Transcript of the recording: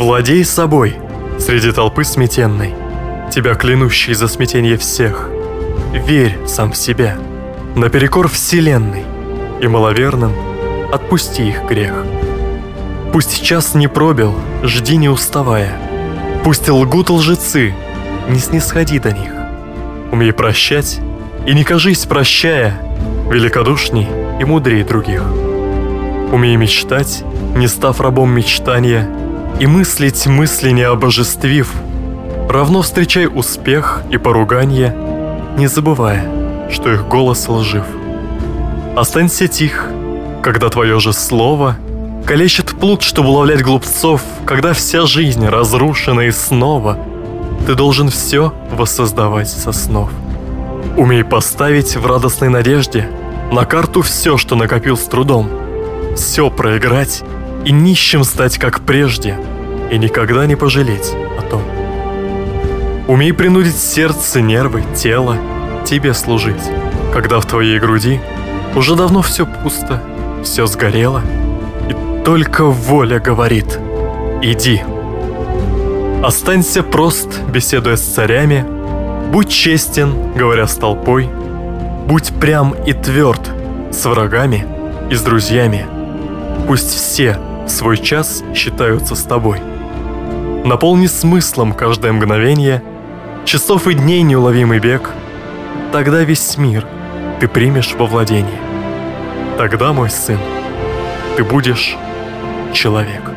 Владей собой среди толпы сметенной, тебя клянущей за смятенье всех. Верь сам в себя, наперекор вселенной, и маловерным отпусти их грех. Пусть час не пробил, жди не уставая. Пусть лгут лжецы, не снисходи до них. Умей прощать, и не кажись, прощая, великодушней и мудрей других. Умей мечтать, не став рабом мечтания, и мыслить мысли не обожествив. Равно встречай успех и поруганье, не забывая, что их голос лжив. Останься тих, когда твое же слово калечит плут, чтобы уловлять глупцов, когда вся жизнь разрушена и снова ты должен все воссоздавать со снов. Умей поставить в радостной надежде на карту все, что накопил с трудом, все проиграть и нищим стать, как прежде, и никогда не пожалеть о том. Умей принудить сердце, нервы, тело тебе служить, когда в твоей груди уже давно все пусто, все сгорело, и только воля говорит: иди. Останься прост, беседуя с царями, будь честен, говоря с толпой, будь прям и тверд с врагами и с друзьями. Пусть все в свой час считаются с тобой. Наполни смыслом каждое мгновение, часов и дней неуловимый бег. Тогда весь мир ты примешь во владение. Тогда, мой сын, ты будешь человек.